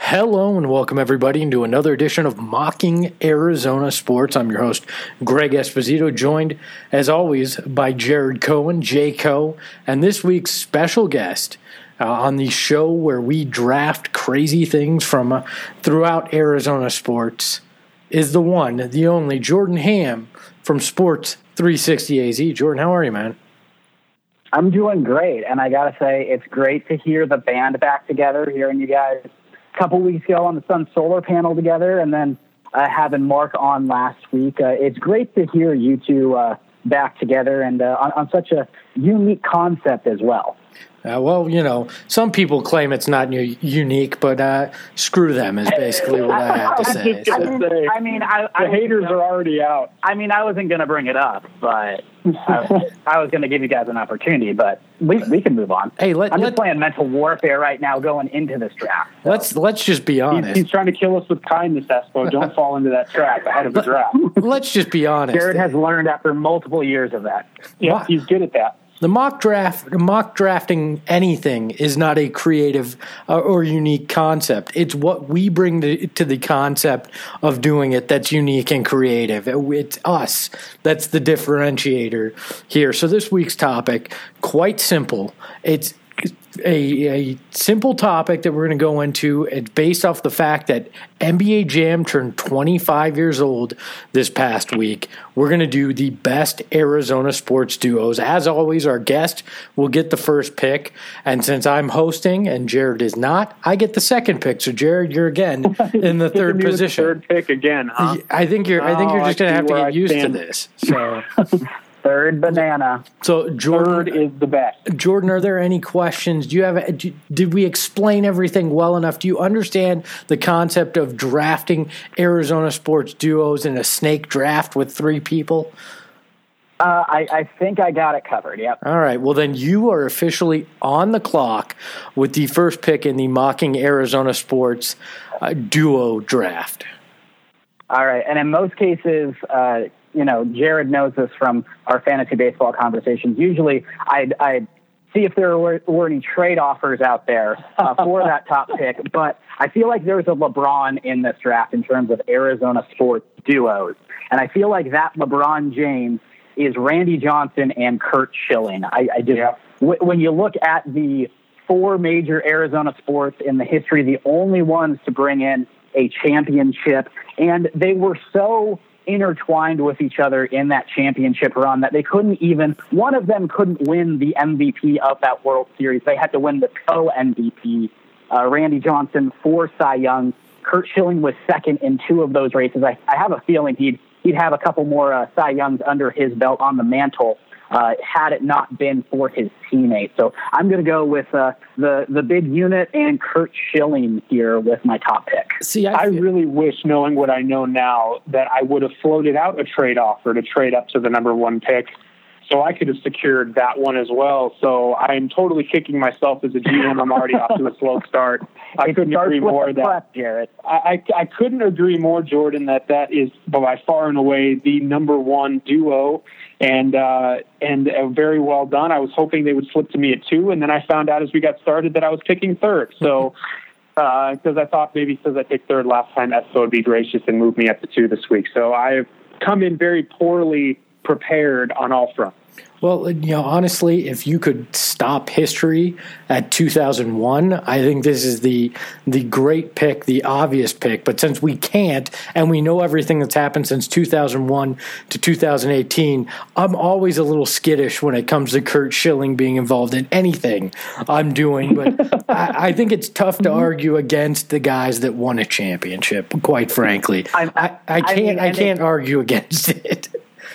Hello and welcome everybody into another edition of Mocking Arizona Sports. I'm your host, Greg Esposito, joined as always by Jared Cohen, J-Co, and this week's special guest on the show where we draft crazy things from throughout Arizona sports is the one, the only Jordan Ham from Sports 360 AZ. Jordan, how are you, man? I'm doing great, and I gotta say, it's great to hear the band back together, hearing you guys a couple weeks ago on the Sun Solar Panel together, and then having Mark on last week. It's great to hear you two back together and on such a unique concept as well. Well, you know, some people claim it's not unique, but screw them is basically what I have to say. The haters are already out. I mean, I wasn't going to bring it up, but I was going to give you guys an opportunity, but we can move on. Hey, I'm just playing mental warfare right now going into this draft. So. Let's just be honest. He's trying to kill us with kindness, Espo. Don't fall into that trap ahead of the draft. Let's just be honest. Jared has learned after multiple years of that. Yeah, he's good at that. The mock drafting anything is not a creative or unique concept. It's what we bring to the concept of doing it that's unique and creative. It's us. That's the differentiator here. So this week's topic, quite simple. It's a simple topic that we're going to go into. It's based off the fact that NBA Jam turned 25 years old this past week. We're going to do the best Arizona sports duos. As always, our guest will get the first pick. And since I'm hosting and Jared is not, I get the second pick. So Jared, you're again in the third position. Third pick again, huh? I think you're just going to have to get used to this. So. Third banana. So Jordan Third is the best. Jordan, are there any questions? Did we explain everything well enough? Do you understand the concept of drafting Arizona sports duos in a snake draft with three people? I think I got it covered, yep. All right, well then you are officially on the clock with the first pick in the Mocking Arizona Sports duo draft. All right, and in most cases, Jared knows this from our fantasy baseball conversations. Usually I'd see if there were any trade offers out there for that top pick, but I feel like there's a LeBron in this draft in terms of Arizona sports duos. And I feel like that LeBron James is Randy Johnson and Curt Schilling. When you look at the four major Arizona sports in the history, the only ones to bring in a championship, and they were so intertwined with each other in that championship run that one of them couldn't win the MVP of that World Series. They had to win the co-MVP. Randy Johnson, 4 Cy Youngs. Curt Schilling was second in 2 of those races. I have a feeling he'd have a couple more Cy Youngs under his belt on the mantle had it not been for his teammate. So I'm going to go with the big unit and Curt Schilling here with my top pick. See, I really wish, knowing what I know now, that I would have floated out a trade offer to trade up to the number 1 pick, so I could have secured that one as well. So I'm totally kicking myself as a GM. I'm already off to a slow start. I couldn't agree more. Jared. I couldn't agree more, Jordan, that is by far and away the number 1 duo, and very well done. I was hoping they would slip to me at 2, and then I found out as we got started that I was picking third. So because I thought maybe because I picked third last time, Espo would be gracious and move me up to 2 this week. So I have come in very poorly prepared on all fronts. Well, honestly, if you could stop history at 2001, I think this is the great pick, the obvious pick. But since we can't, and we know everything that's happened since 2001 to 2018, I'm always a little skittish when it comes to Curt Schilling being involved in anything I'm doing. But I think it's tough to argue against the guys that won a championship, quite frankly. I can't argue against it.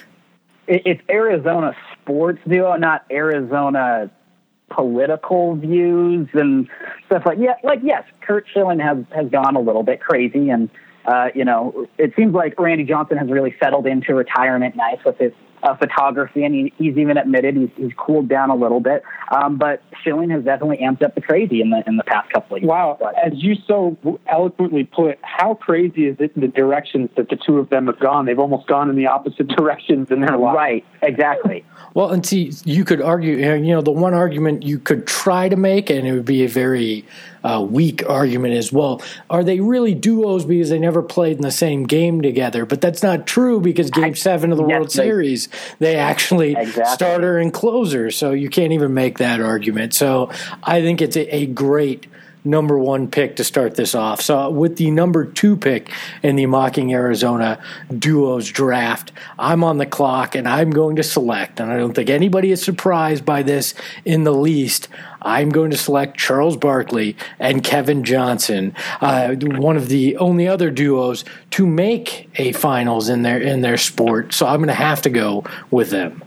It's Arizona sports duo, not Arizona political views and stuff yes, Curt Schilling has gone a little bit crazy, and it seems like Randy Johnson has really settled into retirement nice with his photography, and he's even admitted he's cooled down a little bit. But Schilling has definitely amped up the crazy in the past couple of years. Wow, as you so eloquently put, how crazy is it in the directions that the two of them have gone? They've almost gone in the opposite directions in their lives. Right, exactly. Well, and see, you could argue, the one argument you could try to make, and it would be a very weak argument as well, are they really duos because they never played in the same game together? But that's not true, because Game 7 of the World Series, they actually starter and closer, so you can't even make that argument. So I think it's a great number one pick to start this off. So with the number 2 pick in the Mocking Arizona Duos draft, I'm on the clock and I'm going to select, and I don't think anybody is surprised by this in the least, I'm going to select Charles Barkley and Kevin Johnson, one of the only other duos to make a finals in their sport. So I'm going to have to go with them.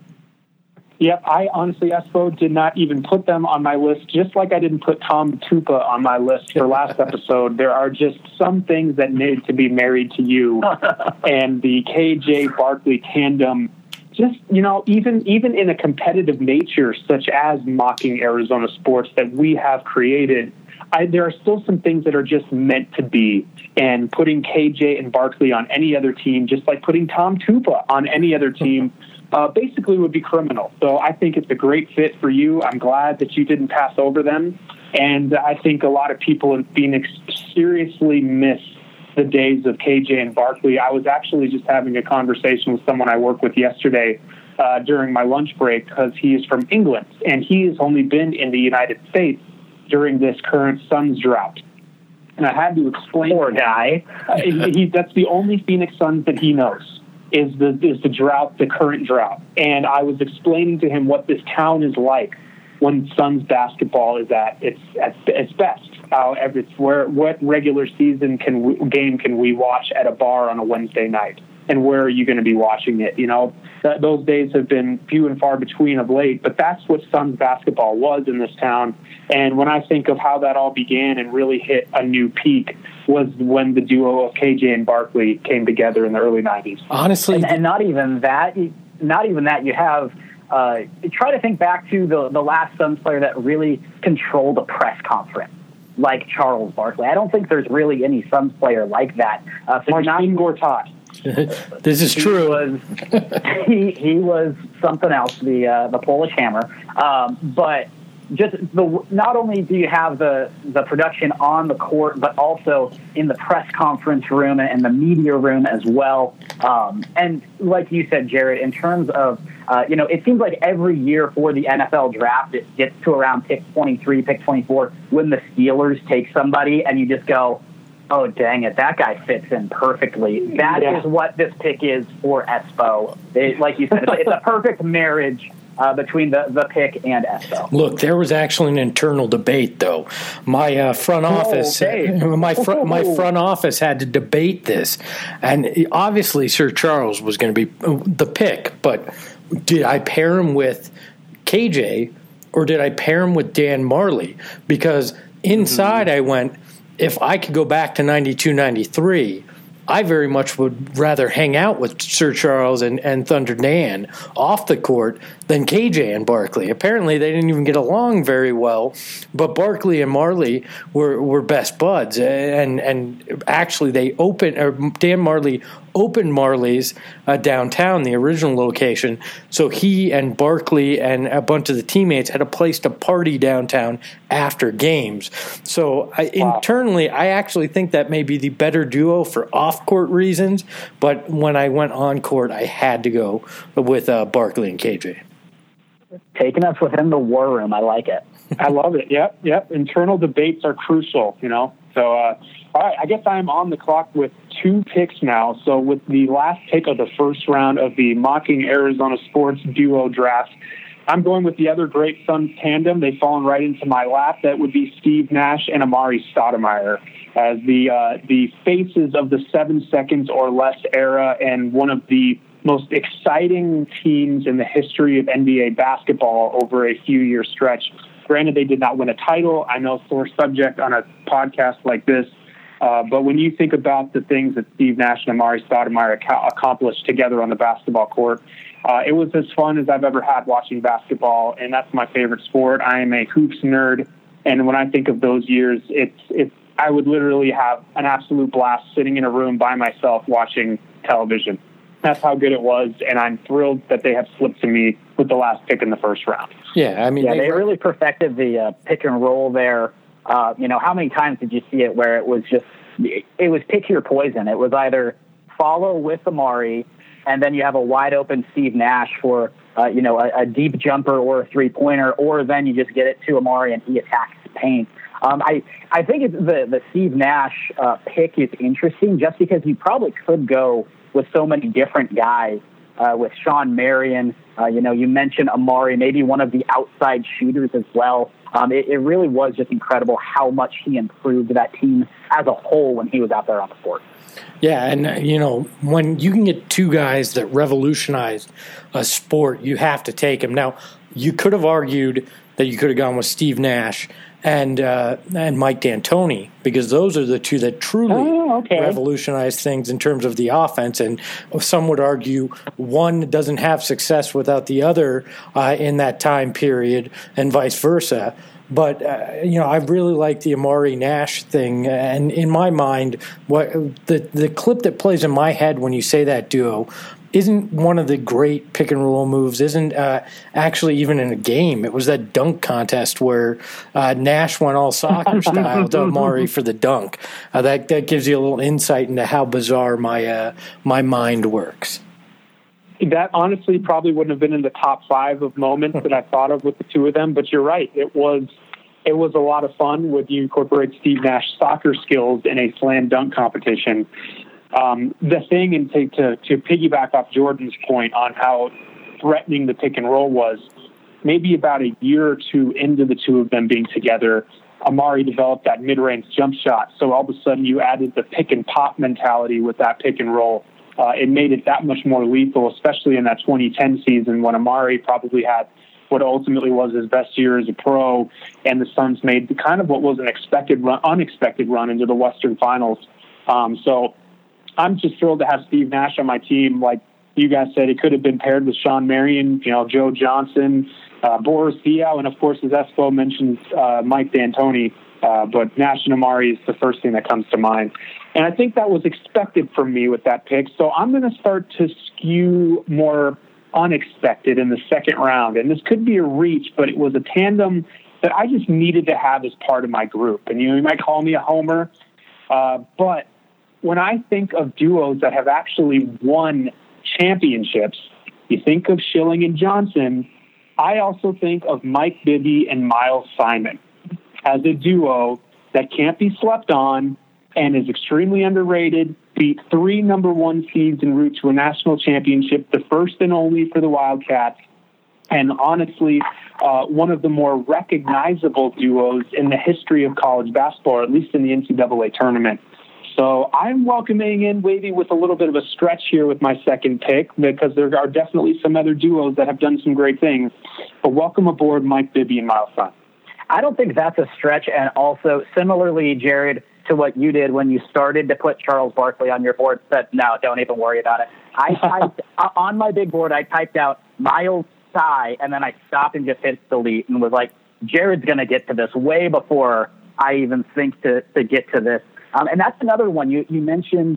Yep, I honestly, Espo, did not even put them on my list, just like I didn't put Tom Tupa on my list for last episode. There are just some things that need to be married to you, and the KJ Barkley tandem, just, even in a competitive nature, such as Mocking Arizona Sports that we have created, there are still some things that are just meant to be, and putting KJ and Barkley on any other team, just like putting Tom Tupa on any other team, basically would be criminal. So I think it's a great fit for you. I'm glad that you didn't pass over them. And I think a lot of people in Phoenix seriously miss the days of KJ and Barkley. I was actually just having a conversation with someone I work with yesterday during my lunch break, because he is from England, and he has only been in the United States during this current Suns drought. And I had to explain. Poor guy. That's the only Phoenix Suns that he knows. Is the drought, the current drought. And I was explaining to him what this town is like when Suns basketball is at its best. What regular season game can we watch at a bar on a Wednesday night? And where are you going to be watching it? Those days have been few and far between of late, but that's what Suns basketball was in this town. And when I think of how that all began and really hit a new peak, was when the duo of KJ and Barkley came together in the early 90s. Honestly, and not even that. You have try to think back to the last Suns player that really controlled a press conference, like Charles Barkley. I don't think there's really any Suns player like that. Marcin Gortat. This is true. He was something else, the Polish Hammer. But just not only do you have the production on the court, but also in the press conference room and the media room as well. And like you said, Jared, in terms of, it seems like every year for the NFL draft, it gets to around pick 23, pick 24, when the Steelers take somebody and you just go, oh, dang it, that guy fits in perfectly. That is what this pick is for Espo. Like you said, it's a perfect marriage between the pick and Espo. Look, there was actually an internal debate, though. My front office, my front office had to debate this, and obviously Sir Charles was going to be the pick. But did I pair him with KJ or did I pair him with Dan Marley? Because inside I went, if I could go back to 92, 93, I very much would rather hang out with Sir Charles and Thunder Dan off the court than KJ and Barkley. Apparently, they didn't even get along very well, but Barkley and Marley were best buds. And actually, Dan Marley opened Marley's downtown, the original location. So he and Barkley and a bunch of the teammates had a place to party downtown after games. So internally, I actually think that may be the better duo for off-court reasons. But when I went on-court, I had to go with Barkley and KJ. Taking us within the war room. I like it. I love it. Yep. Internal debates are crucial, So, all right, I guess I'm on the clock with 2 picks now. So with the last pick of the first round of the Mocking Arizona Sports Duo Draft, I'm going with the other great Suns tandem. They've fallen right into my lap. That would be Steve Nash and Amari Stoudemire as the faces of the 7 seconds or less era and one of the most exciting teams in the history of NBA basketball over a few-year stretch. Granted, they did not win a title. I know, sore subject on a podcast like this. But when you think about the things that Steve Nash and Amari Stoudemire accomplished together on the basketball court, It was as fun as I've ever had watching basketball, and that's my favorite sport. I am a hoops nerd, and when I think of those years, I would literally have an absolute blast sitting in a room by myself watching television. That's how good it was, and I'm thrilled that they have slipped to me with the last pick in the first round. Yeah, I mean, they really perfected the pick and roll there. How many times did you see it where it was pick your poison? It was either follow with Amari, and then you have a wide open Steve Nash for a deep jumper or a 3-pointer, or then you just get it to Amari and he attacks the paint. I think the Steve Nash pick is interesting just because you probably could go with so many different guys, with Shawn Marion. You mentioned Amari, maybe one of the outside shooters as well. It really was just incredible how much he improved that team as a whole when he was out there on the court. Yeah, and, when you can get two guys that revolutionized a sport, you have to take them. Now, you could have argued that you could have gone with Steve Nash and Mike D'Antoni, because those are the two that truly revolutionized things in terms of the offense. And some would argue one doesn't have success without the other in that time period, and vice versa. But I really like the Amari Nash thing, and in my mind, what the clip that plays in my head when you say that duo isn't one of the great pick and roll moves, isn't actually even in a game. It was that dunk contest where Nash went all soccer style to Amari for the dunk. That gives you a little insight into how bizarre my mind works. That honestly probably wouldn't have been in the top 5 of moments that I thought of with the two of them, but you're right. It was a lot of fun when you incorporate Steve Nash's soccer skills in a slam dunk competition. The thing, and to piggyback off Jordan's point on how threatening the pick and roll was, maybe about a year or two into the two of them being together, Amari developed that mid-range jump shot. So all of a sudden you added the pick and pop mentality with that pick and roll. It made it that much more lethal, especially in that 2010 season when Amari probably had what ultimately was his best year as a pro, and the Suns made kind of what was an unexpected run into the Western Finals. So I'm just thrilled to have Steve Nash on my team. Like you guys said, it could have been paired with Shawn Marion, Joe Johnson, Boris Diaw, and of course, as Espo mentioned, Mike D'Antoni. But Nash and Amari is the first thing that comes to mind. And I think that was expected from me with that pick. So I'm going to start to skew more unexpected in the second round. And this could be a reach, but it was a tandem that I just needed to have as part of my group. And you might call me a homer, but when I think of duos that have actually won championships, you think of Schilling and Johnson. I also think of Mike Bibby and Miles Simon as a duo that can't be slept on and is extremely underrated, beat 3 number 1 seeds en route to a national championship, the first and only for the Wildcats, and honestly, one of the more recognizable duos in the history of college basketball, or at least in the NCAA tournament. So I'm welcoming in Wavy with a little bit of a stretch here with my second pick, because there are definitely some other duos that have done some great things. But welcome aboard Mike Bibby and Miles Simon. I don't think that's a stretch. And also, similarly, Jared, to what you did when you started to put Charles Barkley on your board, said, no, don't even worry about it. I typed, on my big board, I typed out Miles Sy, and then I stopped and just hit delete and was like, Jared's going to get to this way before I even think to get to this. And that's another one. You mentioned,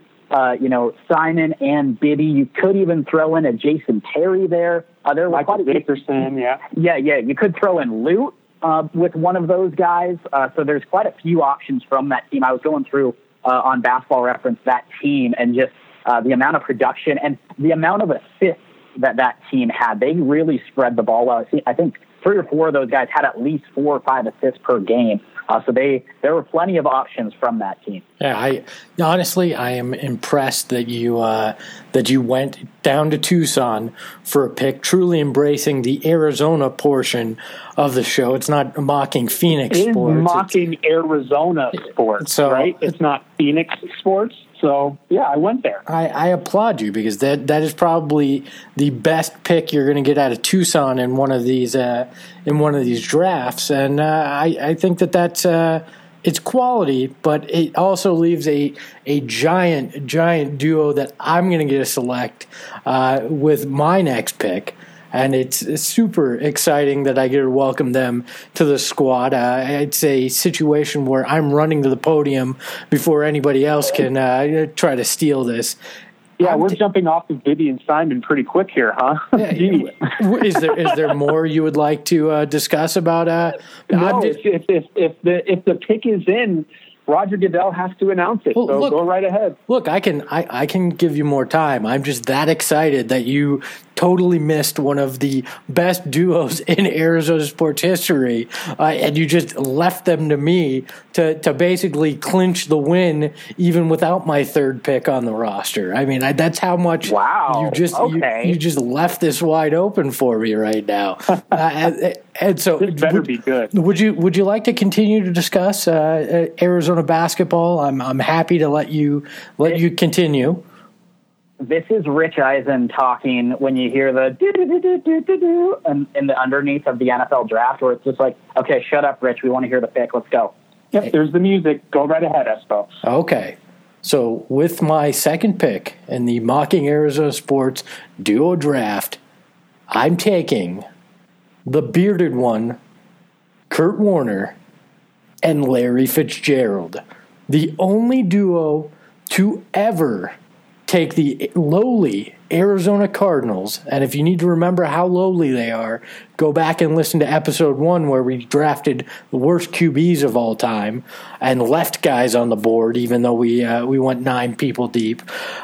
Simon and Bibby. You could even throw in a Jason Terry there. There was Michael Dickerson, yeah. Yeah. You could throw in Lute with one of those guys. So there's quite a few options from that team. I was going through on Basketball Reference that team, and just the amount of production and the amount of assists that team had. They really spread the ball well. I think 3 or 4 of those guys had at least 4 or 5 assists per game. So there were plenty of options from that team. Yeah, I am impressed that you went down to Tucson for a pick, truly embracing the Arizona portion of the show. It's not mocking Phoenix sports. It's mocking Arizona sports, right? It's not Phoenix sports. So, yeah, I went there. I applaud you, because that is probably the best pick you're going to get out of Tucson in one of these drafts, and I think that's it's quality, but it also leaves a giant duo that I'm going to get to select with my next pick. And it's super exciting that I get to welcome them to the squad. It's a situation where I'm running to the podium before anybody else can try to steal this. Yeah, we're jumping off of Vivian Simon pretty quick here, huh? Is there more you would like to discuss about? No, if the pick is in, Roger Goodell has to announce it. Well, so go right ahead. Look, I can give you more time. I'm just that excited that you totally missed one of the best duos in Arizona sports history, and you just left them to me to basically clinch the win, even without my third pick on the roster. I mean, that's how much you just left this wide open for me right now. And so, this better be good. Would you like to continue to discuss Arizona basketball? I'm happy to let you continue. This is Rich Eisen talking when you hear the do-do-do-do-do-do in the underneath of the NFL draft, where it's just like, okay, shut up, Rich. We want to hear the pick. Let's go. Yep, there's the music. Go right ahead, Espo. Okay. So with my second pick in the Mocking Arizona Sports Duo Draft, I'm taking the bearded one, Kurt Warner, and Larry Fitzgerald. The only duo to ever take the lowly Arizona Cardinals, and if you need to remember how lowly they are, go back and listen to episode 1 where we drafted the worst QBs of all time and left guys on the board, even though we went 9 people deep.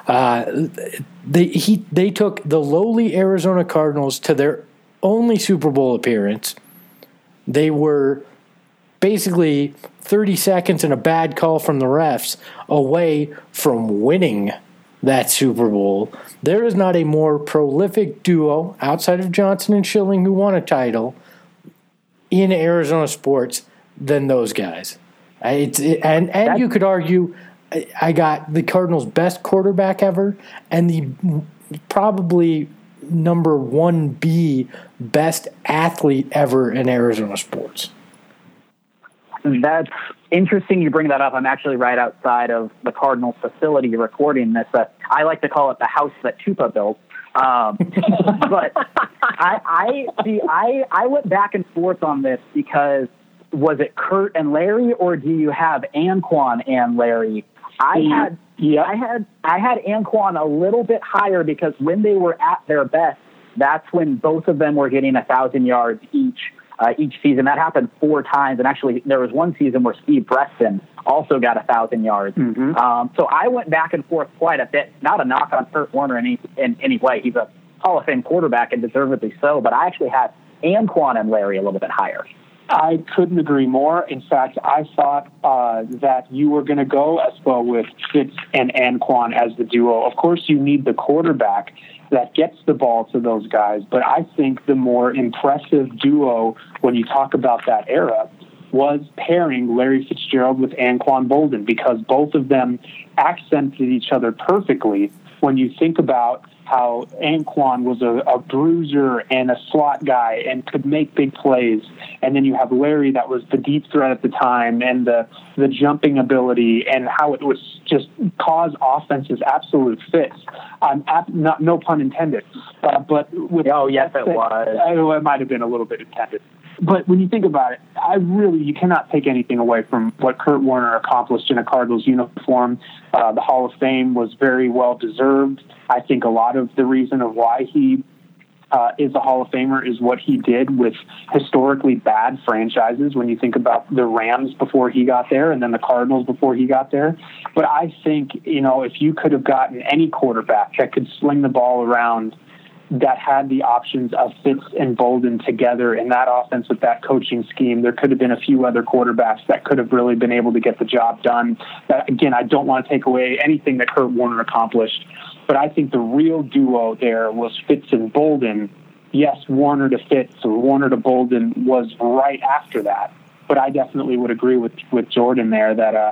They took the lowly Arizona Cardinals to their only Super Bowl appearance. They were basically 30 seconds and a bad call from the refs away from winning that Super Bowl. There is not a more prolific duo outside of Johnson and Schilling who won a title in Arizona sports than those guys. And you could argue I got the Cardinals' best quarterback ever and the probably number 1B best athlete ever in Arizona sports. That's interesting you bring that up. I'm actually right outside of the Cardinals facility recording this. I like to call it the house that Tupa built. But I went back and forth on this because was it Kurt and Larry, or do you have Anquan and Larry? I had Anquan a little bit higher because when they were at their best, that's when both of them were getting 1,000 yards each season. That happened 4 times. And actually there was one season where Steve Breston also got 1,000 yards. Mm-hmm. So I went back and forth quite a bit. Not a knock on Kurt Warner in any way. He's a Hall of Fame quarterback and deservedly so, but I actually had Anquan and Larry a little bit higher. I couldn't agree more. In fact, I thought that you were going to go Espo with Fitz and Anquan as the duo. Of course, you need the quarterback that gets the ball to those guys, but I think the more impressive duo when you talk about that era was pairing Larry Fitzgerald with Anquan Boldin, because both of them accented each other perfectly when you think about how Anquan was a bruiser and a slot guy and could make big plays. And then you have Larry that was the deep threat at the time and the jumping ability and how it was just cause offenses absolute fits. No pun intended. But with yes, it was. It might have been a little bit intended. But when you think about it, you cannot take anything away from what Kurt Warner accomplished in a Cardinals uniform. The Hall of Fame was very well deserved. I think a lot of the reason of why he is a Hall of Famer is what he did with historically bad franchises. When you think about the Rams before he got there and then the Cardinals before he got there. But I think, if you could have gotten any quarterback that could sling the ball around, that had the options of Fitz and Boldin together in that offense with that coaching scheme, there could have been a few other quarterbacks that could have really been able to get the job done. Again, I don't want to take away anything that Kurt Warner accomplished, but I think the real duo there was Fitz and Boldin. Yes, Warner to Fitz or Warner to Boldin was right after that, but I definitely would agree with Jordan there that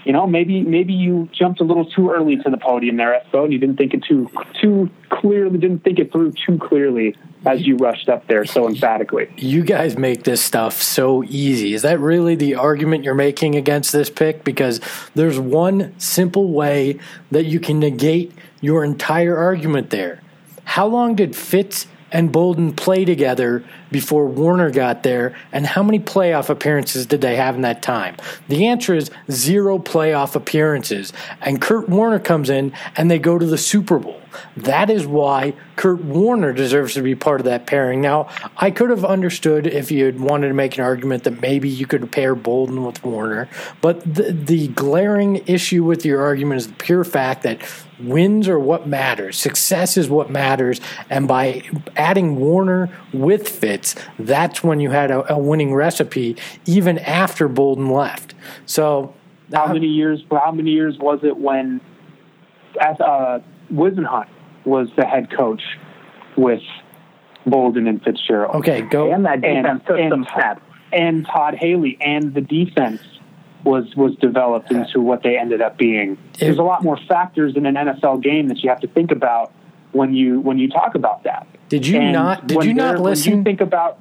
maybe you jumped a little too early to the podium there, Espo, and you didn't think it too clearly, didn't think it through too clearly as you rushed up there so emphatically. You guys make this stuff so easy. Is that really the argument you're making against this pick? Because there's one simple way that you can negate your entire argument there. How long did Fitz and Bolden play together before Warner got there, and how many playoff appearances did they have in that time? The answer is 0 playoff appearances, and Kurt Warner comes in and they go to the Super Bowl. That is why Kurt Warner deserves to be part of that pairing. Now, I could have understood if you had wanted to make an argument that maybe you could pair Bolden with Warner, but the glaring issue with your argument is the pure fact that wins are what matters. Success is what matters, and by adding Warner with Fitz, that's when you had a winning recipe, even after Bolden left. So, how many years was it when Wisenhunt was the head coach with Bolden and Fitzgerald? Okay, go. And that defense took some steps. And Todd Haley, and the defense was developed into what they ended up being. There's a lot more factors in an NFL game that you have to think about when you talk about that. Did you not listen? When you think about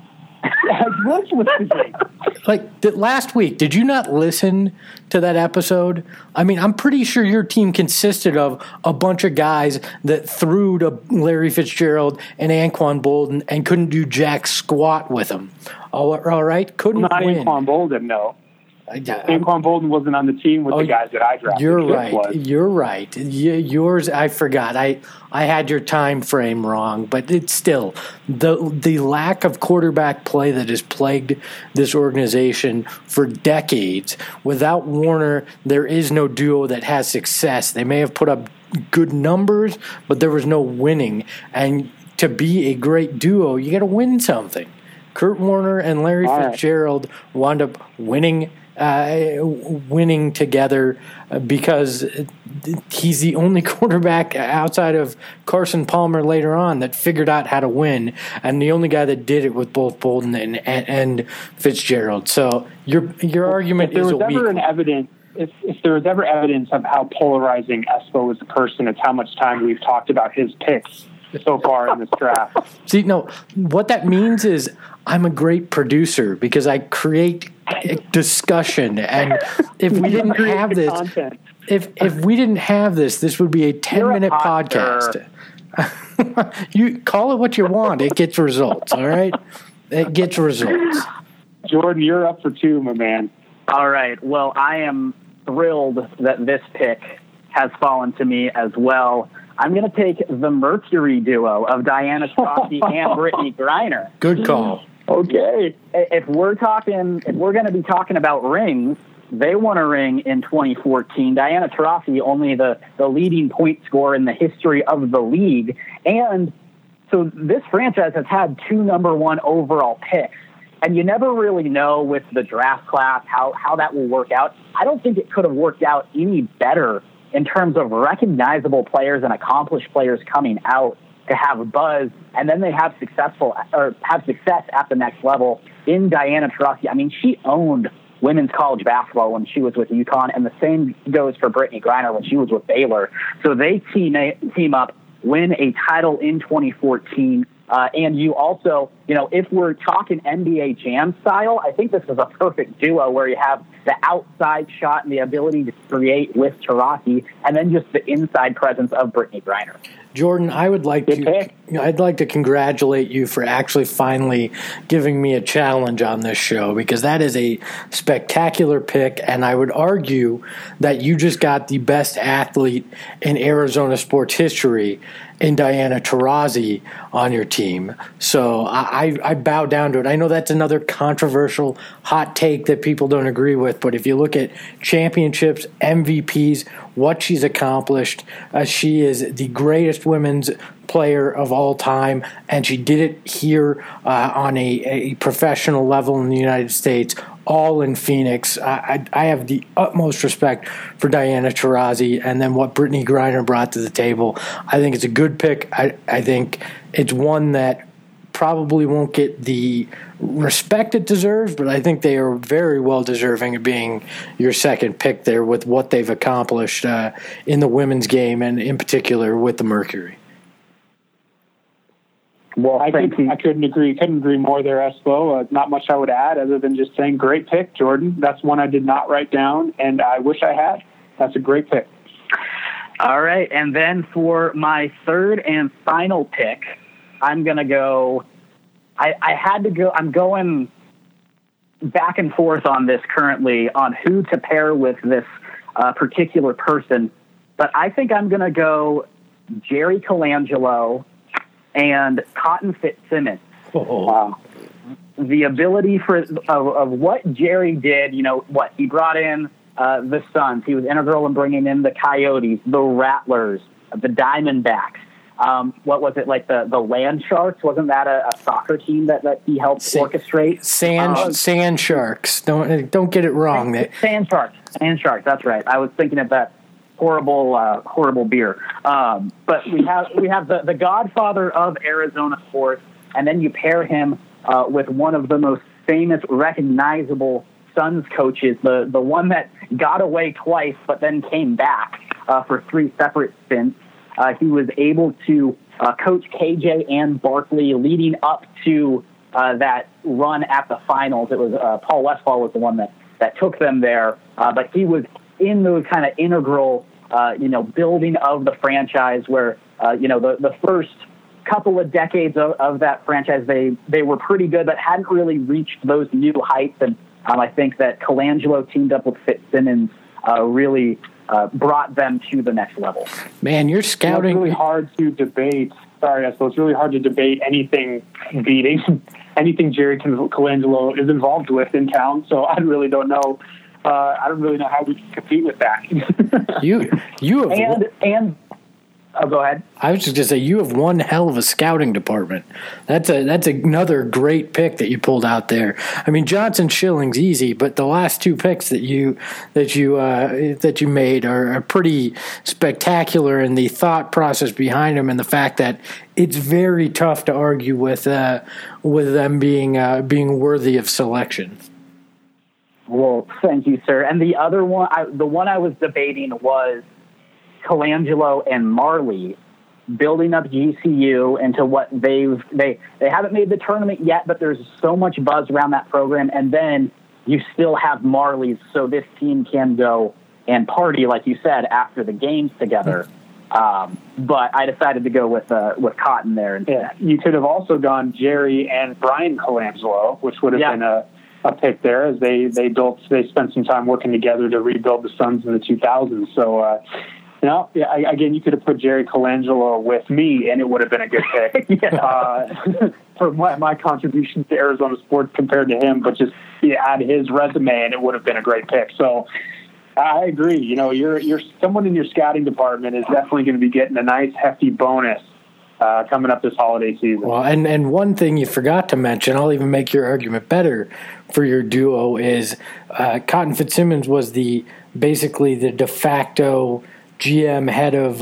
like last week, did you not listen to that episode? I mean, I'm pretty sure your team consisted of a bunch of guys that threw to Larry Fitzgerald and Anquan Bolden and couldn't do jack squat with them. All right? Couldn't not win. Anquan Bolden, no. Anquan Bolden wasn't on the team with the guys that I drafted. You're right. Yours, I forgot. I had your time frame wrong, but it's still the lack of quarterback play that has plagued this organization for decades. Without Warner, there is no duo that has success. They may have put up good numbers, but there was no winning. And to be a great duo, you got to win something. Kurt Warner and Larry Fitzgerald wound up winning together because he's the only quarterback outside of Carson Palmer later on that figured out how to win, and the only guy that did it with both Bolden and Fitzgerald. So your argument is a weak one. If there was ever evidence of how polarizing Espo is a person, it's how much time we've talked about his picks so far in this draft. See, no, what that means is I'm a great producer because I create discussion, and if we didn't have this, if we didn't have this would be a 10-minute podcast. You call it what you want; it gets results. All right, it gets results. Jordan, you're up for 2, my man. All right. Well, I am thrilled that this pick has fallen to me as well. I'm going to take the Mercury duo of Diana Taurasi and Brittany Griner. Good call. Okay. If we're going to be talking about rings, they won a ring in 2014. Diana Taurasi, only the leading point scorer in the history of the league. And so this franchise has had 2 number 1 overall picks. And you never really know with the draft class how that will work out. I don't think it could have worked out any better in terms of recognizable players and accomplished players coming out to have buzz, and then they have success at the next level in Diana Taurasi. I mean, she owned women's college basketball when she was with UConn, and the same goes for Brittany Griner when she was with Baylor. So they team up, win a title in 2014. And you also, if we're talking NBA Jam style, I think this is a perfect duo where you have the outside shot and the ability to create with Taurasi, and then just the inside presence of Brittany Griner. Jordan, I'd like to congratulate you for actually finally giving me a challenge on this show, because that is a spectacular pick, and I would argue that you just got the best athlete in Arizona sports history in Diana Taurasi on your team. So I bow down to it. I know that's another controversial hot take that people don't agree with, but if you look at championships, MVPs, what she's accomplished, she is the greatest women's player of all time, and she did it here on a professional level in the United States, all in Phoenix. I have the utmost respect for Diana Taurasi, and then what Brittany Griner brought to the table. I think it's a good pick. I think it's one that probably won't get the respect it deserves, but I think they are very well deserving of being your second pick there with what they've accomplished in the women's game and in particular with the Mercury. Well, I couldn't agree more there, Espo. Not much I would add other than just saying great pick, Jordan. That's one I did not write down, and I wish I had. That's a great pick. All right, and then for my third and final pick, I'm going to go – I had to go – I'm going back and forth on this currently on who to pair with this particular person, but I think I'm going to go Jerry Colangelo and Cotton Fitzsimmons. The ability of what Jerry did, he brought in the Suns. He was integral in bringing in the Coyotes, the Rattlers, the Diamondbacks. What was it, like the Land Sharks? Wasn't that a soccer team that he helped orchestrate? Sand Sharks. Don't get it wrong. Sand Sharks. That's right. I was thinking of that horrible beer. But we have the godfather of Arizona sports, and then you pair him with one of the most famous, recognizable Suns coaches, the one that got away twice but then came back for 3 separate stints. He was able to coach KJ and Barkley leading up to that run at the finals. It was Paul Westphal was the one that took them there, but he was in those kind of integral building of the franchise where, the first couple of decades of that franchise, they were pretty good, but hadn't really reached those new heights. And I think that Colangelo teamed up with Fitzsimmons really brought them to the next level. Man, you're scouting. It's really hard to debate. Sorry, so it's really hard to debate anything Jerry Colangelo is involved with in town. So I really don't know. I don't really know how we can compete with that. You have go ahead. I was just going to say you have one hell of a scouting department. That's another great pick that you pulled out there. I mean, Johnson Schilling's easy, but the last 2 picks that you made are pretty spectacular, and the thought process behind them, and the fact that it's very tough to argue with them being worthy of selection. Well, thank you, sir. And the other one, the one I was debating was Colangelo and Marley, building up GCU into what they haven't made the tournament yet, but there's so much buzz around that program. And then you still have Marley's, so this team can go and party, like you said, after the games together. But I decided to go with Cotton there instead. Yeah, you could have also gone Jerry and Brian Colangelo, which would have been a pick there, as they spent some time working together to rebuild the Suns in the 2000s. So, again, you could have put Jerry Colangelo with me, and it would have been a good pick for my contributions to Arizona sports compared to him. But just add his resume, and it would have been a great pick. So, I agree. You're someone in your scouting department is definitely going to be getting a nice hefty bonus coming up this holiday season. Well, and one thing you forgot to mention, I'll even make your argument better for your duo, is Cotton Fitzsimmons was basically the de facto GM, head of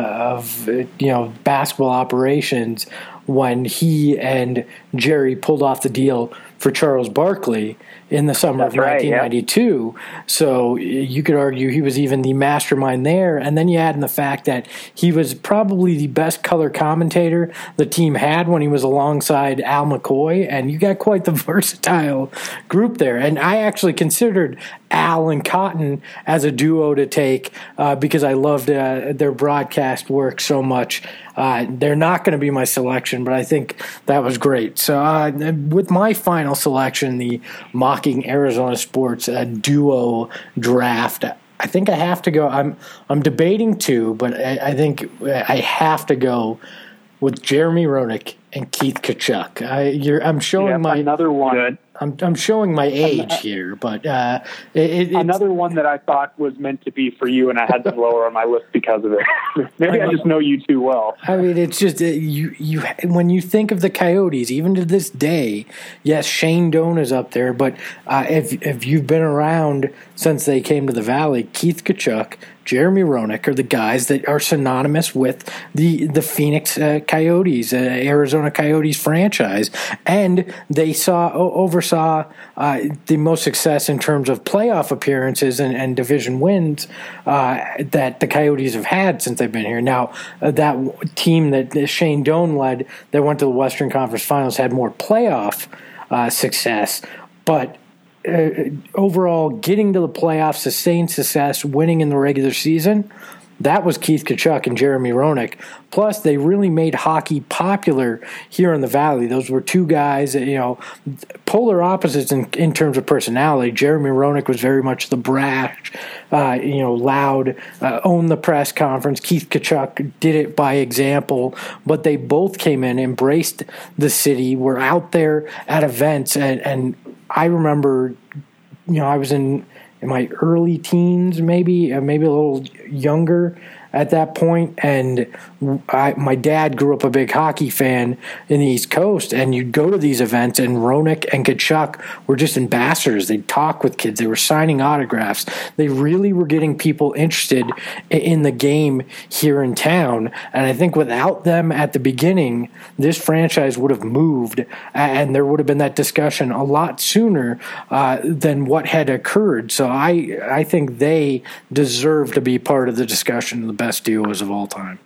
basketball operations, when he and Jerry pulled off the deal for Charles Barkley in the summer of 1992. So you could argue he was even the mastermind there. And then you add in the fact that he was probably the best color commentator the team had when he was alongside Al McCoy. And you got quite the versatile group there. And I actually considered Al and Cotton as a duo to take because I loved their broadcast work so much. They're not going to be my selection, but I think that was great. So with my final selection, the Mocking Arizona Sports duo draft, I think I have to go. I'm debating 2, but I think I have to go with Jeremy Roenick and Keith Tkachuk. I'm showing my another one. Good. I'm showing my age here, but another one that I thought was meant to be for you, and I had them lower on my list because of it. Maybe I just know you too well. I mean, it's just you when you think of the Coyotes, even to this day, yes, Shane Doan is up there, but if you've been around since they came to the Valley, Keith Tkachuk, Jeremy Roenick are the guys that are synonymous with the Phoenix Coyotes, Arizona Coyotes franchise, and they oversaw the most success in terms of playoff appearances and division wins that the Coyotes have had since they've been here. Now, that team that Shane Doan led that went to the Western Conference Finals had more playoff success, but overall, getting to the playoffs, sustained success, winning in the regular season, that was Keith Tkachuk and Jeremy Roenick. Plus, they really made hockey popular here in the Valley. Those were two guys, polar opposites in terms of personality. Jeremy Roenick was very much the brash, loud, owned the press conference. Keith Tkachuk did it by example, but they both came in, embraced the city, were out there at events, and I remember, I was in my early teens, maybe a little younger at that point, and my dad grew up a big hockey fan in the East Coast, and you'd go to these events, and Roenick and Tkachuk were just ambassadors. They'd talk with kids. They were signing autographs. They really were getting people interested in the game here in town, and I think without them at the beginning, this franchise would have moved, and there would have been that discussion a lot sooner than what had occurred. So I think they deserve to be part of the discussion of the best duos of all time.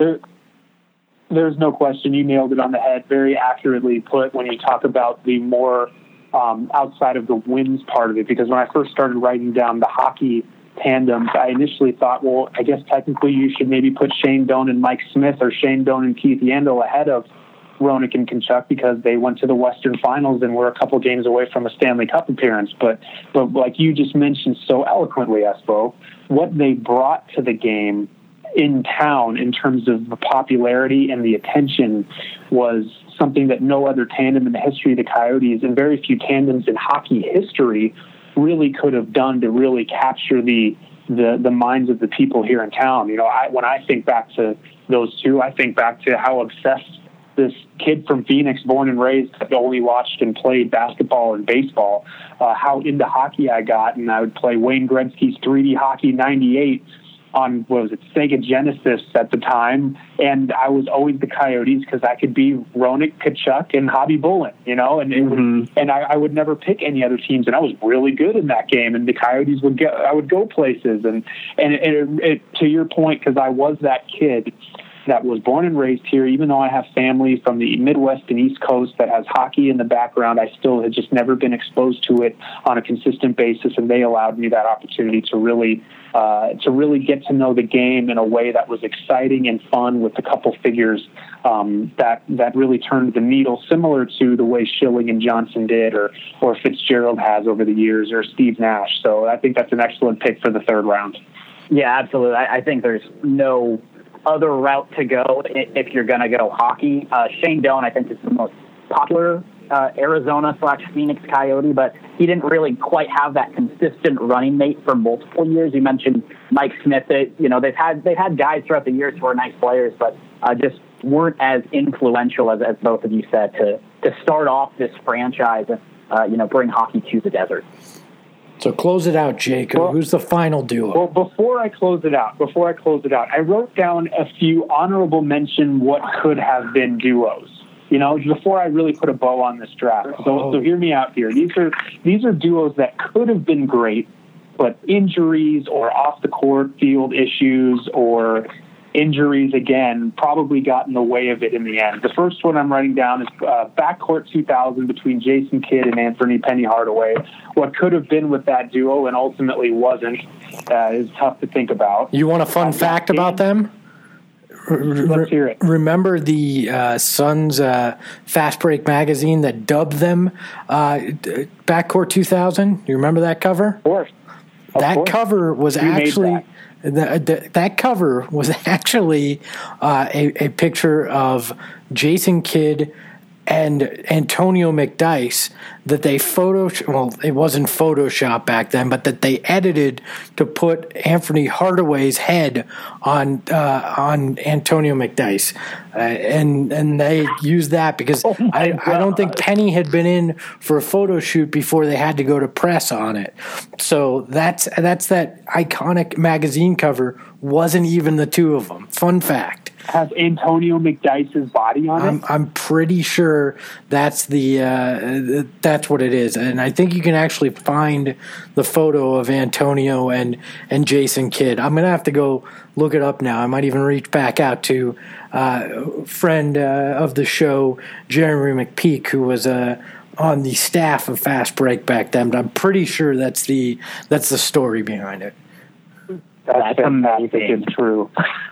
There's no question. You nailed it on the head. Very accurately put when you talk about the more outside of the wins part of it. Because when I first started writing down the hockey tandems, I initially thought, well, I guess technically you should maybe put Shane Doan and Mike Smith or Shane Doan and Keith Yandel ahead of Roenick and Tkachuk because they went to the Western Finals and were a couple games away from a Stanley Cup appearance. But like you just mentioned so eloquently, Espo, what they brought to the game in town in terms of the popularity and the attention was something that no other tandem in the history of the Coyotes and very few tandems in hockey history really could have done to really capture the minds of the people here in town. When I think back to those two, I think back to how obsessed this kid from Phoenix, born and raised, that only watched and played basketball and baseball, how into hockey I got, and I would play Wayne Gretzky's 3D Hockey 98 on, Sega Genesis at the time, and I was always the Coyotes because I could be Roenick, Tkachuk, and Hobby Bullen, and I would never pick any other teams, and I was really good in that game, and the Coyotes I would go places, and it to your point, because I was that kid that was born and raised here, even though I have family from the Midwest and East Coast that has hockey in the background, I still had just never been exposed to it on a consistent basis, and they allowed me that opportunity to really get to know the game in a way that was exciting and fun with a couple figures that really turned the needle, similar to the way Schilling and Johnson did, or Fitzgerald has over the years, or Steve Nash. So I think that's an excellent pick for the third round. Yeah, absolutely. I think there's no other route to go if you're going to go hockey. Shane Doan, I think, is the most popular Arizona/Phoenix Coyote, but he didn't really quite have that consistent running mate for multiple years. You mentioned Mike Smith. They've had guys throughout the years who are nice players, but just weren't as influential as both of you said to start off this franchise and bring hockey to the desert. So close it out, Jacob. Well, who's the final duo? Well, before I close it out, I wrote down a few honorable mention what could have been duos. Before I really put a bow on this draft. So hear me out here. These are duos that could have been great, but injuries or off the court field issues or injuries, again, probably got in the way of it in the end. The first one I'm writing down is Backcourt 2000 between Jason Kidd and Anthony Penny Hardaway. What could have been with that duo and ultimately wasn't is tough to think about. You want a fun fact about them? Let's hear it. Remember the Suns Fast Break magazine that dubbed them Backcourt 2000? You remember that cover? Of course. That cover was actually that cover was actually a picture of Jason Kidd and Antonio McDyess. that they it wasn't Photoshop back then, but that they edited to put Anthony Hardaway's head on Antonio McDyess, and they used that because I don't think Penny had been in for a photo shoot before they had to go to press on it. So that's that iconic magazine cover. Wasn't even the two of them. Fun fact. Has Antonio McDyess's body on it? I'm pretty sure that's that's what it is, and I think you can actually find the photo of Antonio and Jason Kidd. I'm gonna have to go look it up now. I might even reach back out to friend of the show, Jeremy McPeak, who was on the staff of Fast Break back then. But I'm pretty sure that's the story behind it. That's amazing. It's true.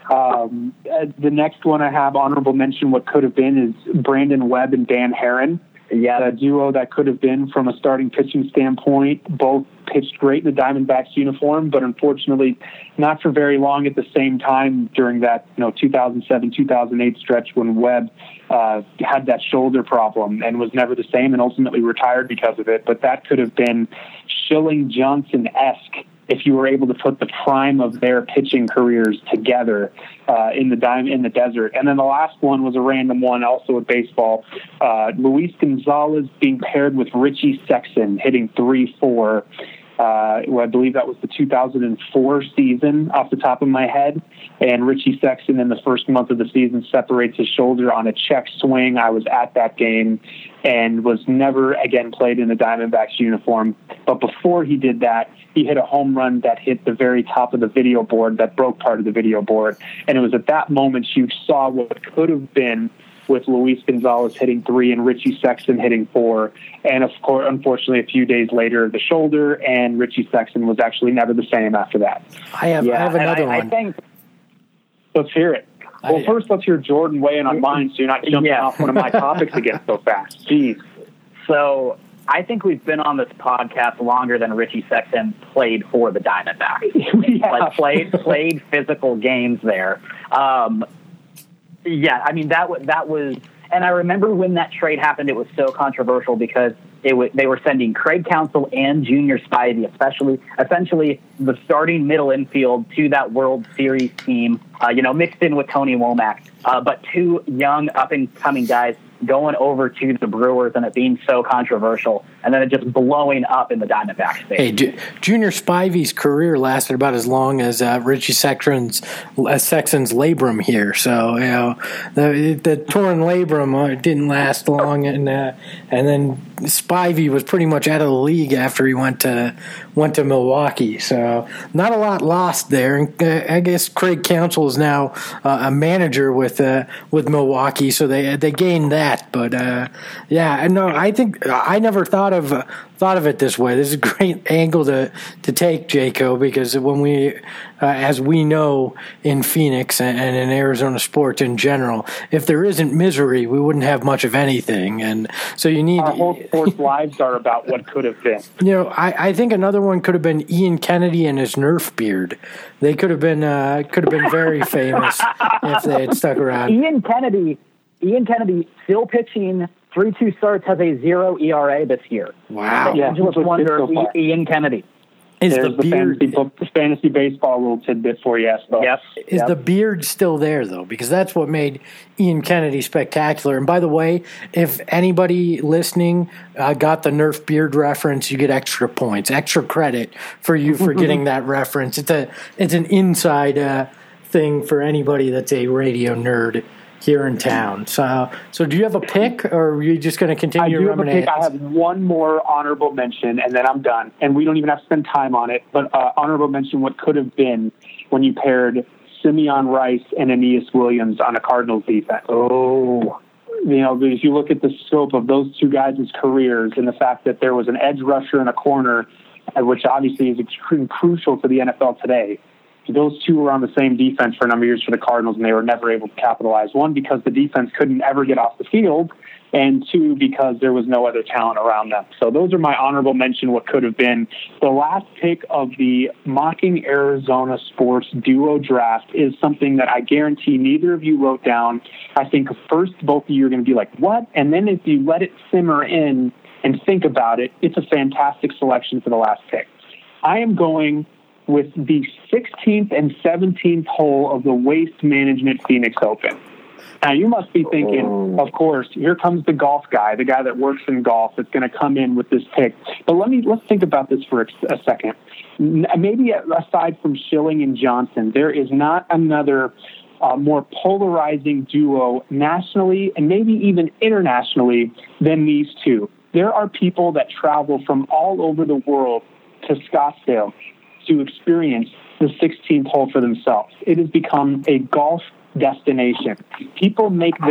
The next one I have honorable mention, what could have been, is Brandon Webb and Dan Herron. Yeah, the duo that could have been from a starting pitching standpoint. Both pitched great in the Diamondbacks uniform, but unfortunately not for very long at the same time during that 2007-2008 stretch when Webb had that shoulder problem and was never the same and ultimately retired because of it. But that could have been Schilling Johnson-esque if you were able to put the prime of their pitching careers together in the desert. And then the last one was a random one, also with baseball. Luis Gonzalez being paired with Richie Sexson, hitting 3-4. I believe that was the 2004 season off the top of my head. And Richie Sexson in the first month of the season separates his shoulder on a check swing. I was at that game and was never again played in the Diamondbacks uniform. But before he did that, he hit a home run that hit the very top of the video board, that broke part of the video board. And it was at that moment you saw what could have been with Luis Gonzalez hitting 3 and Richie Sexson hitting 4. And of course, unfortunately, a few days later, the shoulder, and Richie Sexson was actually never the same after that. I have another one. I think, let's hear it. Well, first, let's hear Jordan weigh in on mine so you're not jumping off one of my topics again so fast. Jeez. So I think we've been on this podcast longer than Richie Sexson played for the Diamondbacks. Played physical games there. Yeah, I mean that was, and I remember when that trade happened, it was so controversial because they were sending Craig Counsell and Junior Spivey, essentially the starting middle infield to that World Series team, mixed in with Tony Womack, but two young up and coming guys going over to the Brewers and it being so controversial, and then it just blowing up in the Diamondbacks stage. Hey, Junior Spivey's career lasted about as long as Richie Sexton's labrum here. So the torn labrum didn't last long, and then Spivey was pretty much out of the league after he went to Milwaukee. So not a lot lost there. And I guess Craig Counsell is now a manager with Milwaukee, so they gained that. But I think I never thought of it this way. This is a great angle to take, Jaco, because when we, as we know in Phoenix and in Arizona sports in general, if there isn't misery, we wouldn't have much of anything. And so you need our whole sports lives are about what could have been. I think another one could have been Ian Kennedy and his Nerf beard. They could have been very famous if they had stuck around. Ian Kennedy still pitching 3-2 starts, has a 0 ERA this year. Wow. Yeah, just wonder, Ian Kennedy. There's the fantasy baseball little tidbit for you, Espo. Yes. Is the beard still there, though? Because that's what made Ian Kennedy spectacular. And by the way, if anybody listening got the Nerf beard reference, you get extra points, extra credit for you for getting that reference. It's an inside thing for anybody that's a radio nerd here in town. So do you have a pick, or are you just going to continue? I do have a pick. I have one more honorable mention, and then I'm done. And we don't even have to spend time on it. But honorable mention, what could have been when you paired Simeon Rice and Aeneas Williams on a Cardinals defense. Oh, if you look at the scope of those two guys' careers and the fact that there was an edge rusher in a corner, which obviously is extremely crucial to the NFL today. those two were on the same defense for a number of years for the Cardinals, and they were never able to capitalize. One, because the defense couldn't ever get off the field, and two, because there was no other talent around them. So those are my honorable mention, what could have been. The last pick of the Mocking Arizona Sports Duo Draft is something that I guarantee neither of you wrote down. I think first both of you are going to be like, what? And then if you let it simmer in and think about it, it's a fantastic selection for the last pick. I am going with the 16th and 17th hole of the Waste Management Phoenix Open. Now, you must be thinking, of course, here comes the golf guy, the guy that works in golf that's going to come in with this pick. But let's think about this for a second. Maybe aside from Schilling and Johnson, there is not another more polarizing duo nationally and maybe even internationally than these two. There are people that travel from all over the world to Scottsdale to experience the 16th hole for themselves. It has become a golf destination. People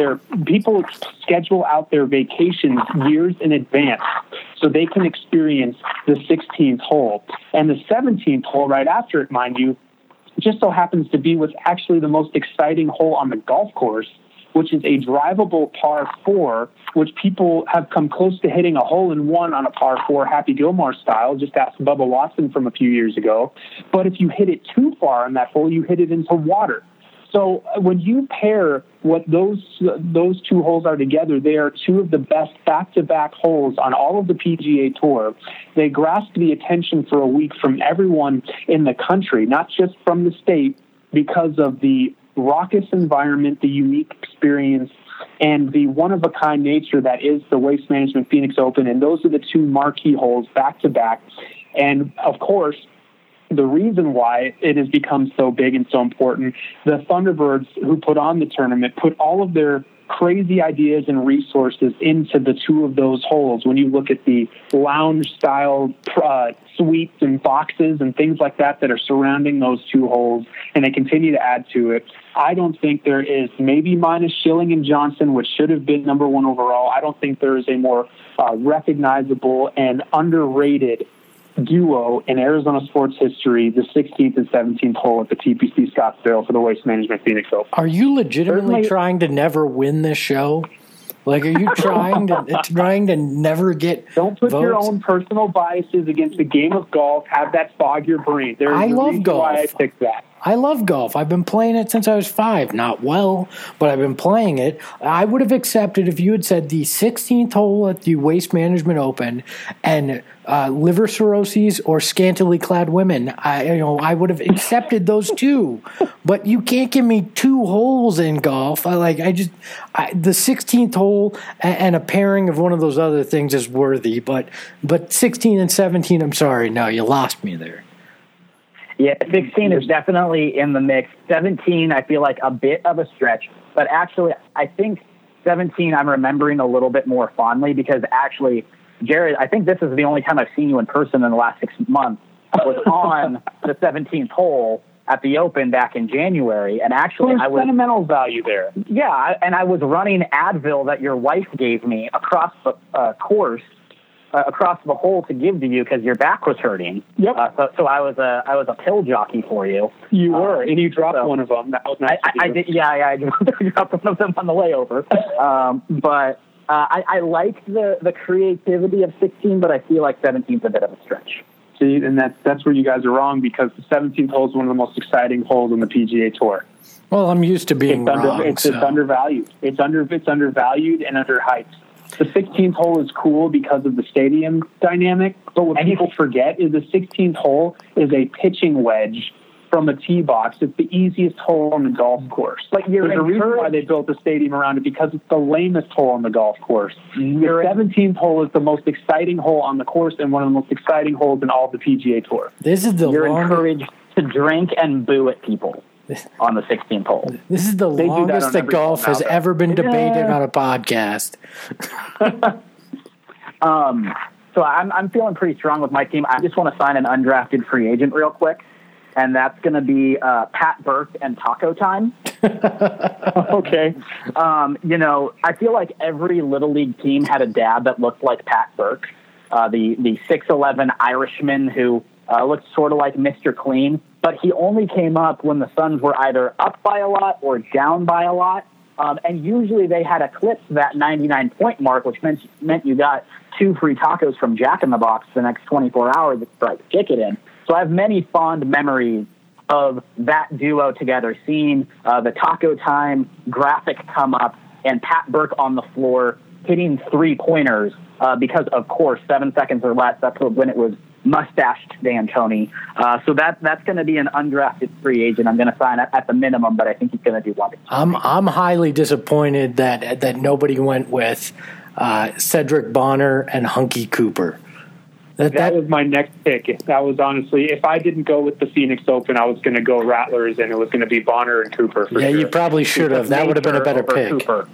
schedule out their vacations years in advance so they can experience the 16th hole. And the 17th hole right after it, mind you, just so happens to be what's actually the most exciting hole on the golf course, which is a drivable par 4, which people have come close to hitting a hole-in-one on a par 4, Happy Gilmore style. Just ask Bubba Watson from a few years ago. But if you hit it too far on that hole, you hit it into water. So when you pair what those two holes are together, they are two of the best back-to-back holes on all of the PGA Tour. They grasp the attention for a week from everyone in the country, not just from the state, because of the raucous environment, the unique experience, and the one-of-a-kind nature that is the Waste Management Phoenix Open. And those are the two marquee holes back-to-back. And, of course, the reason why it has become so big and so important, the Thunderbirds who put on the tournament put all of their crazy ideas and resources into the two of those holes. When you look at the lounge-style suites and boxes and things like that are surrounding those two holes, and they continue to add to it, I don't think there is, maybe minus Schilling and Johnson, which should have been number one overall, I don't think there is a more recognizable and underrated duo in Arizona sports history, the 16th and 17th hole at the TPC Scottsdale for the Waste Management Phoenix Open. Are you legitimately trying to never win this show? Like, are you trying to never get Don't put votes? your own personal biases against the game of golf. Have that fog your brain. I love golf. Why I picked that. I love golf. I've been playing it since I was 5. Not well, but I've been playing it. I would have accepted if you had said the 16th hole at the Waste Management Open and liver cirrhosis or scantily clad women. I would have accepted those two. But you can't give me two holes in golf. The 16th hole and a pairing of one of those other things is worthy. But 16 and 17, I'm sorry. No, you lost me there. Yeah, 16 is definitely in the mix. 17, I feel like a bit of a stretch. But actually, I think 17 I'm remembering a little bit more fondly because actually, Jared, I think this is the only time I've seen you in person in the last 6 months. I was on the 17th hole at the Open back in January. And actually, I was sentimental value there. Yeah, and I was running Advil that your wife gave me across the course. Across the hole to give to you because your back was hurting. Yep. So I was a pill jockey for you. You were, and you dropped one of them. That was nice. I did. Yeah, I dropped one of them on the way over. But I liked the creativity of 16, but I feel like 17 is a bit of a stretch. See, and that's where you guys are wrong because the 17th hole is one of the most exciting holes on the PGA Tour. Well, I'm used to being wrong. It's undervalued. It's undervalued and underhyped. The 16th hole is cool because of the stadium dynamic, but what people forget is the 16th hole is a pitching wedge from a tee box. It's the easiest hole on the golf course. Like there's a reason why they built the stadium around it because it's the lamest hole on the golf course. The 17th hole is the most exciting hole on the course and one of the most exciting holes in all of the PGA Tour. You're encouraged to drink and boo at people on the 16th hole. This is the longest that golf has ever been debated on a podcast. So I'm feeling pretty strong with my team. I just want to sign an undrafted free agent real quick, and that's going to be Pat Burke and Taco Time. Okay. I feel like every Little League team had a dad that looked like Pat Burke, the 6'11" Irishman who looked sort of like Mr. Clean. but he only came up when the Suns were either up by a lot or down by a lot. And usually they had eclipsed that 99-point mark, which meant you got 2 free tacos from Jack in the Box the next 24 hours to try to kick it in. So I have many fond memories of that duo together, seeing the taco time graphic come up and Pat Burke on the floor hitting 3-pointers because, of course, 7 seconds or less, that's when it was mustached D'Antoni. So that's going to be an undrafted free agent. I'm going to sign at the minimum, but I think he's going to do wonderful. I'm highly disappointed that nobody went with Cedric Bonner and Hunky Cooper. That was my next pick. That was honestly, if I didn't go with the Phoenix Open, I was going to go Rattlers, and it was going to be Bonner and Cooper. Yeah, sure. You probably should have. That would have been a better pick. Cooper.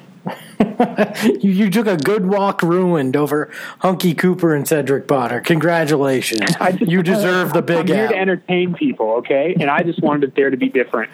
you took a good walk ruined over Hunky Cooper and Cedric Bonner. Congratulations. You deserve the big I'm here to entertain people, okay? And I just wanted it there to be different.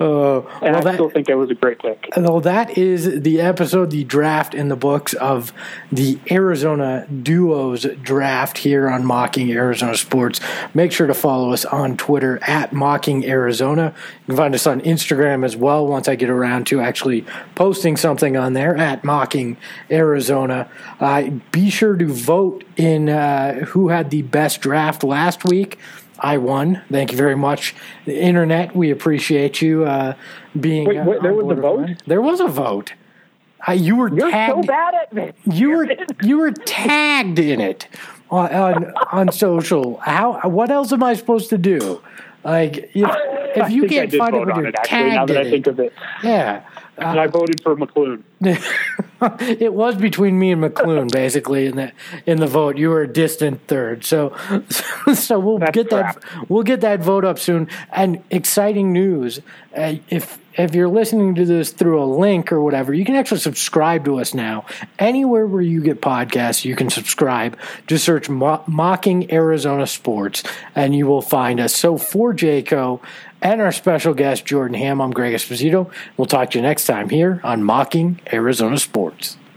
I still think it was a great pick. Well, that is the episode, the draft in the books of the Arizona Duos draft here on Mocking Arizona Sports. Make sure to follow us on Twitter at Mocking Arizona. You can find us on Instagram as well once I get around to actually posting something on there at Mocking Arizona. Be sure to vote in who had the best draft last week. I won. Thank you very much. The internet, we appreciate you being. Wait, there was a vote? There was a vote. You're tagged. So bad at this. You were tagged in it on social. What else am I supposed to do? Like if you can't find it when you're tagged, now that I think of it, yeah. And I voted for McClune. It was between me and McClune, basically, in the vote. You were a distant third, so we'll get that vote up soon. And exciting news: if you're listening to this through a link or whatever, you can actually subscribe to us now. Anywhere where you get podcasts, you can subscribe. Just search Mocking Arizona Sports, and you will find us. So for Jayco and our special guest, Jordan Ham, I'm Greg Esposito. We'll talk to you next time here on Mocking Arizona Sports.